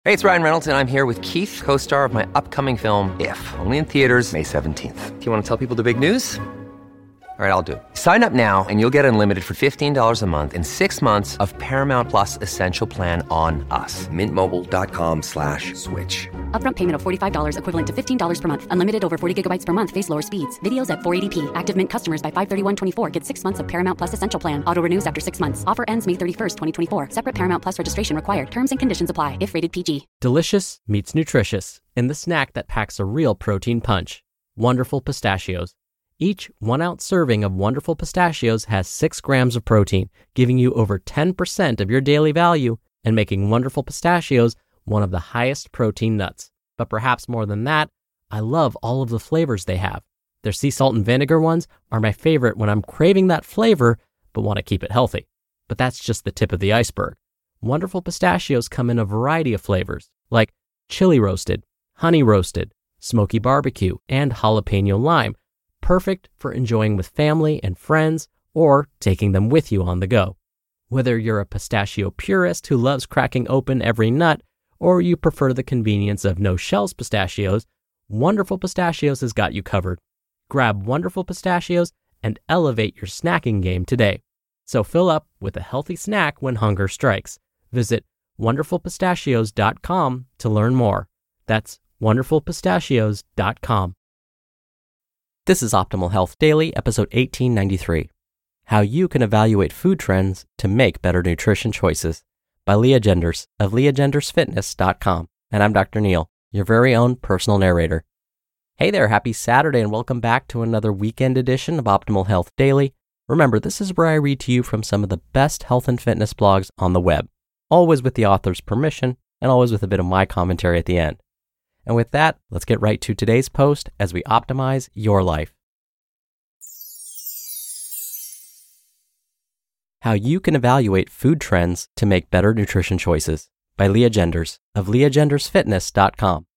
Hey, it's Ryan Reynolds, and I'm here with Keith, co-star of my upcoming film, If, only in theaters May 17th. Do you want to tell people the big news? All right, I'll do it. Sign up now and you'll get unlimited for $15 a month and 6 months of Paramount Plus Essential Plan on us. MintMobile.com/switch. Upfront payment of $45 equivalent to $15 per month. Unlimited over 40 gigabytes per month. Face lower speeds. Videos at 480p. Active Mint customers by 531.24 get 6 months of Paramount Plus Essential Plan. Auto renews after 6 months. Offer ends May 31st, 2024. Separate Paramount Plus registration required. Terms and conditions apply if rated PG. Delicious meets nutritious in the snack that packs a real protein punch. Wonderful Pistachios. Each 1 ounce serving of Wonderful Pistachios has 6 grams of protein, giving you over 10% of your daily value and making Wonderful Pistachios one of the highest protein nuts. But perhaps more than that, I love all of the flavors they have. Their sea salt and vinegar ones are my favorite when I'm craving that flavor but want to keep it healthy. But that's just the tip of the iceberg. Wonderful Pistachios come in a variety of flavors, like chili roasted, honey roasted, smoky barbecue, and jalapeno lime, perfect for enjoying with family and friends or taking them with you on the go. Whether you're a pistachio purist who loves cracking open every nut, or you prefer the convenience of no shells pistachios, Wonderful Pistachios has got you covered. Grab Wonderful Pistachios and elevate your snacking game today. So fill up with a healthy snack when hunger strikes. Visit wonderfulpistachios.com to learn more. That's wonderfulpistachios.com. This is Optimal Health Daily, episode 1893. How you can evaluate food trends to make better nutrition choices, by Leah Genders of leahgendersfitness.com. And I'm Dr. Neil, your very own personal narrator. Hey there, happy Saturday and welcome back to another weekend edition of Optimal Health Daily. Remember, this is where I read to you from some of the best health and fitness blogs on the web, always with the author's permission and always with a bit of my commentary at the end. And with that, let's get right to today's post as we optimize your life. How you can evaluate food trends to make better nutrition choices, by Leah Genders of leahgendersfitness.com.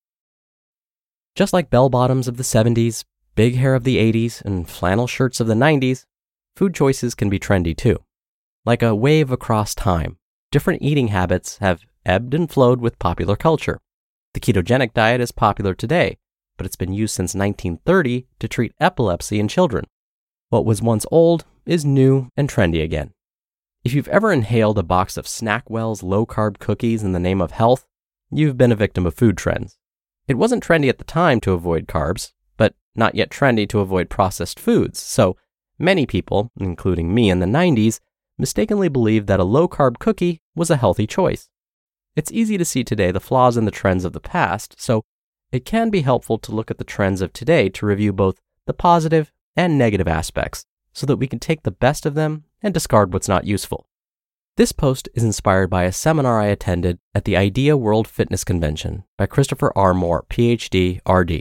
Just like bell bottoms of the 70s, big hair of the 80s, and flannel shirts of the 90s, food choices can be trendy too. Like a wave across time, different eating habits have ebbed and flowed with popular culture. The ketogenic diet is popular today, but it's been used since 1930 to treat epilepsy in children. What was once old is new and trendy again. If you've ever inhaled a box of Snackwell's low-carb cookies in the name of health, you've been a victim of food trends. It wasn't trendy at the time to avoid carbs, but not yet trendy to avoid processed foods, so many people, including me in the 90s, mistakenly believed that a low-carb cookie was a healthy choice. It's easy to see today the flaws in the trends of the past, so it can be helpful to look at the trends of today to review both the positive and negative aspects so that we can take the best of them and discard what's not useful. This post is inspired by a seminar I attended at the IDEA World Fitness Convention by Christopher R. Moore, PhD, RD.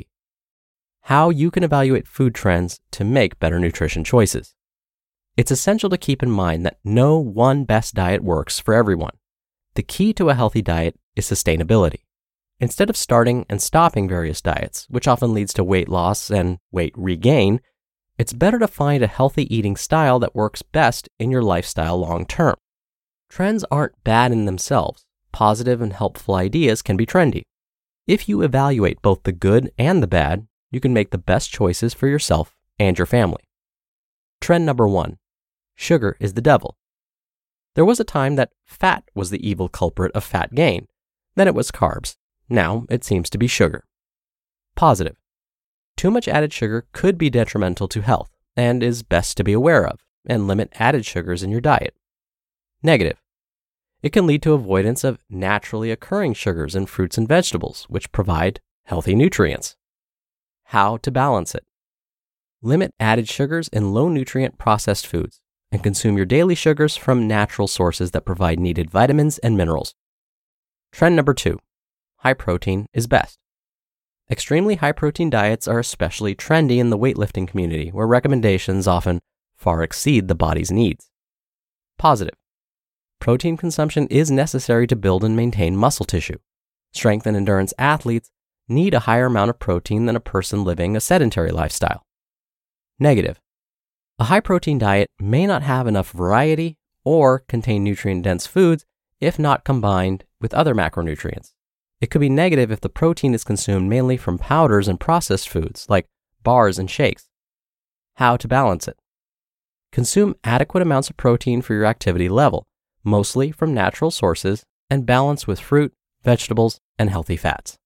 How you can evaluate food trends to make better nutrition choices. It's essential to keep in mind that no one best diet works for everyone. The key to a healthy diet is sustainability. Instead of starting and stopping various diets, which often leads to weight loss and weight regain, it's better to find a healthy eating style that works best in your lifestyle long term. Trends aren't bad in themselves. Positive and helpful ideas can be trendy. If you evaluate both the good and the bad, you can make the best choices for yourself and your family. Trend number 1. Sugar is the devil. There was a time that fat was the evil culprit of fat gain. Then it was carbs. Now it seems to be sugar. Positive. Too much added sugar could be detrimental to health and is best to be aware of, and limit added sugars in your diet. Negative. It can lead to avoidance of naturally occurring sugars in fruits and vegetables, which provide healthy nutrients. How to balance it. Limit added sugars in low-nutrient processed foods, and consume your daily sugars from natural sources that provide needed vitamins and minerals. Trend number 2. High protein is best. Extremely high protein diets are especially trendy in the weightlifting community, where recommendations often far exceed the body's needs. Positive. Protein consumption is necessary to build and maintain muscle tissue. Strength and endurance athletes need a higher amount of protein than a person living a sedentary lifestyle. Negative. A high-protein diet may not have enough variety or contain nutrient-dense foods if not combined with other macronutrients. It could be negative if the protein is consumed mainly from powders and processed foods like bars and shakes. How to balance it. Consume adequate amounts of protein for your activity level, mostly from natural sources, and balance with fruit, vegetables, and healthy fats.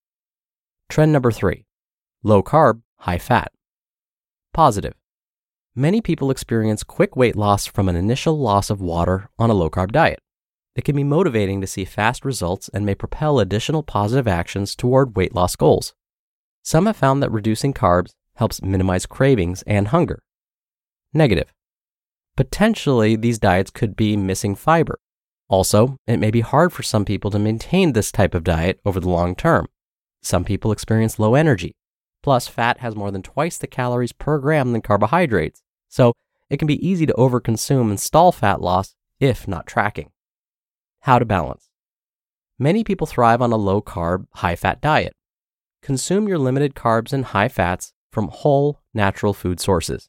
Trend number 3. Low carb, high fat. Positive. Many people experience quick weight loss from an initial loss of water on a low-carb diet. It can be motivating to see fast results and may propel additional positive actions toward weight loss goals. Some have found that reducing carbs helps minimize cravings and hunger. Negative. Potentially, these diets could be missing fiber. Also, it may be hard for some people to maintain this type of diet over the long term. Some people experience low energy. Plus, fat has more than twice the calories per gram than carbohydrates, so it can be easy to overconsume and stall fat loss if not tracking. How to balance. Many people thrive on a low-carb, high-fat diet. Consume your limited carbs and high fats from whole, natural food sources.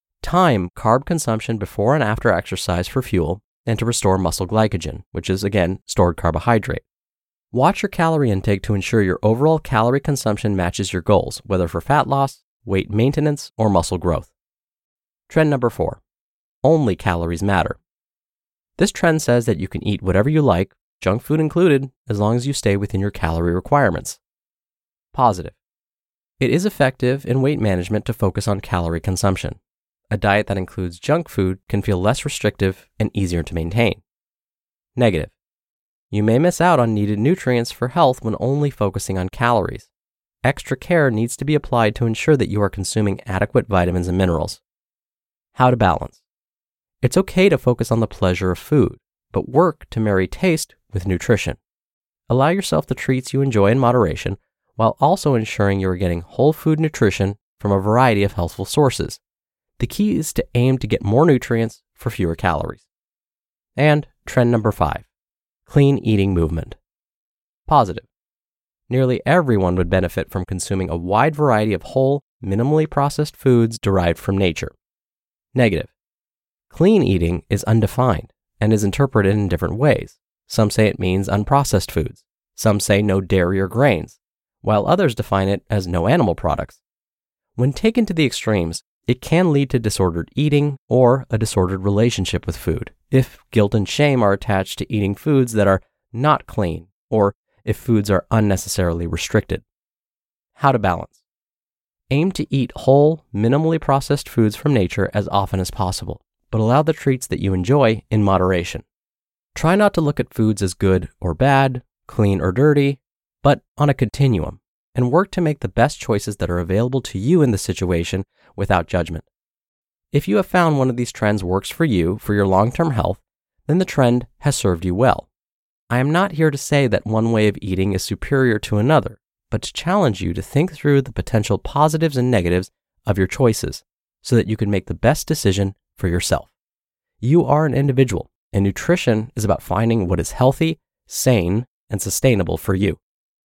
Time carb consumption before and after exercise for fuel and to restore muscle glycogen, which is, again, stored carbohydrate. Watch your calorie intake to ensure your overall calorie consumption matches your goals, whether for fat loss, weight maintenance, or muscle growth. Trend number 4. Only calories matter. This trend says that you can eat whatever you like, junk food included, as long as you stay within your calorie requirements. Positive. It is effective in weight management to focus on calorie consumption. A diet that includes junk food can feel less restrictive and easier to maintain. Negative. You may miss out on needed nutrients for health when only focusing on calories. Extra care needs to be applied to ensure that you are consuming adequate vitamins and minerals. How to balance. It's okay to focus on the pleasure of food, but work to marry taste with nutrition. Allow yourself the treats you enjoy in moderation, while also ensuring you are getting whole food nutrition from a variety of healthful sources. The key is to aim to get more nutrients for fewer calories. And trend number 5. Clean eating movement. Positive. Nearly everyone would benefit from consuming a wide variety of whole, minimally processed foods derived from nature. Negative. Clean eating is undefined and is interpreted in different ways. Some say it means unprocessed foods. Some say no dairy or grains, while others define it as no animal products. When taken to the extremes, it can lead to disordered eating or a disordered relationship with food if guilt and shame are attached to eating foods that are not clean or if foods are unnecessarily restricted. How to balance. Aim to eat whole, minimally processed foods from nature as often as possible, but allow the treats that you enjoy in moderation. Try not to look at foods as good or bad, clean or dirty, but on a continuum, and work to make the best choices that are available to you in the situation without judgment. If you have found one of these trends works for you for your long-term health, then the trend has served you well. I am not here to say that one way of eating is superior to another, but to challenge you to think through the potential positives and negatives of your choices so that you can make the best decision for yourself. You are an individual, and nutrition is about finding what is healthy, sane, and sustainable for you.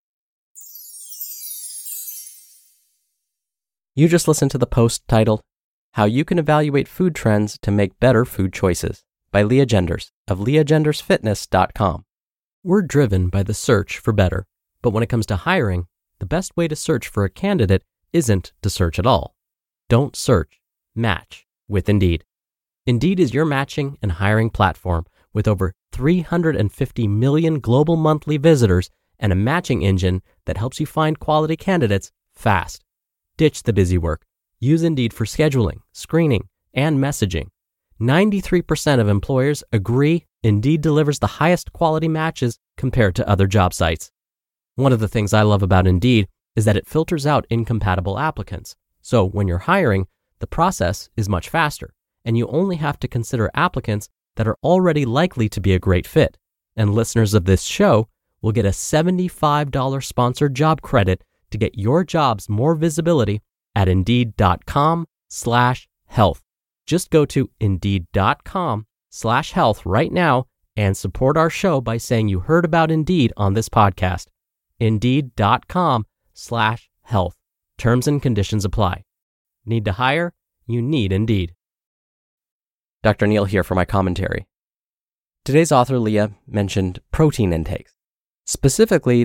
You just listened to the post titled, How You Can Evaluate Food Trends to Make Better Food Choices by Leah Genders of leahgendersfitness.com. We're driven by the search for better, but when it comes to hiring, the best way to search for a candidate isn't to search at all. Don't search, match with Indeed. Indeed is your matching and hiring platform with over 350 million global monthly visitors and a matching engine that helps you find quality candidates fast. Ditch the busy work. Use Indeed for scheduling, screening, and messaging. 93% of employers agree Indeed delivers the highest quality matches compared to other job sites. One of the things I love about Indeed is that it filters out incompatible applicants. So when you're hiring, the process is much faster, and you only have to consider applicants that are already likely to be a great fit. And listeners of this show will get a $75 sponsored job credit to get your jobs more visibility at Indeed.com/health. Just go to Indeed.com/health right now and support our show by saying you heard about Indeed on this podcast. Indeed.com/health. Terms and conditions apply. Need to hire? You need Indeed. Dr. Neal here for my commentary. Today's author, Leah, mentioned protein intakes. Specifically, that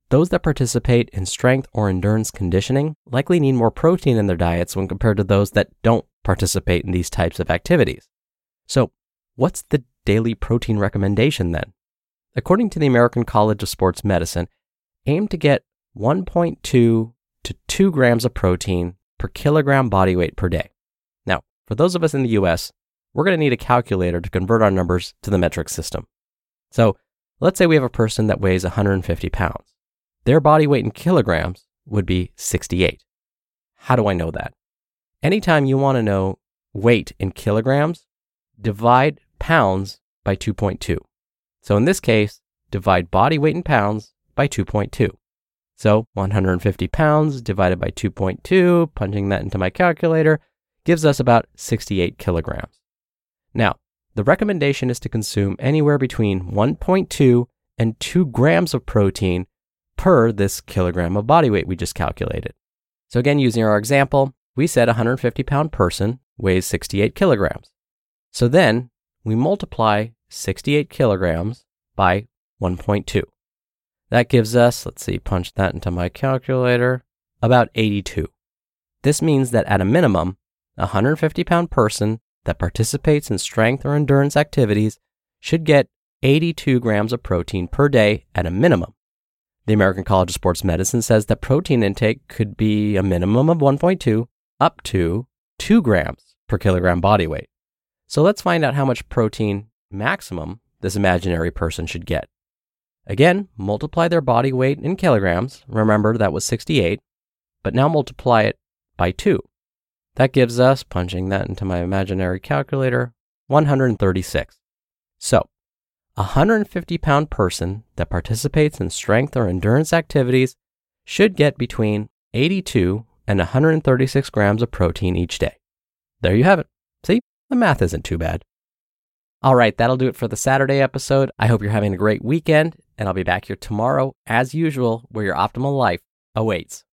those that participate in strength or endurance conditioning likely need more protein in their diets when compared to those that don't participate in these types of activities. So, what's the daily protein recommendation then? According to the American College of Sports Medicine, aim to get 1.2 to 2 grams of protein per kilogram body weight per day. Now, for those of us in the US, we're going to need a calculator to convert our numbers to the metric system. So, let's say we have a person that weighs 150 pounds. Their body weight in kilograms would be 68. How do I know that? Anytime you want to know weight in kilograms, divide pounds by 2.2. So in this case, divide body weight in pounds by 2.2. So 150 pounds divided by 2.2, punching that into my calculator, gives us about 68 kilograms. Now, the recommendation is to consume anywhere between 1.2 and 2 grams of protein per this kilogram of body weight we just calculated. So again, using our example, we said a 150-pound person weighs 68 kilograms. So then we multiply 68 kilograms by 1.2. That gives us, punch that into my calculator, about 82. This means that at a minimum, a 150-pound person that participates in strength or endurance activities should get 82 grams of protein per day at a minimum. The American College of Sports Medicine says that protein intake could be a minimum of 1.2 up to 2 grams per kilogram body weight. So let's find out how much protein maximum this imaginary person should get. Again, multiply their body weight in kilograms. Remember, that was 68, but now multiply it by 2. That gives us, punching that into my imaginary calculator, 136. So, a 150-pound person that participates in strength or endurance activities should get between 82 and 136 grams of protein each day. There you have it. See, the math isn't too bad. All right, that'll do it for the Saturday episode. I hope you're having a great weekend, and I'll be back here tomorrow, as usual, where your optimal life awaits.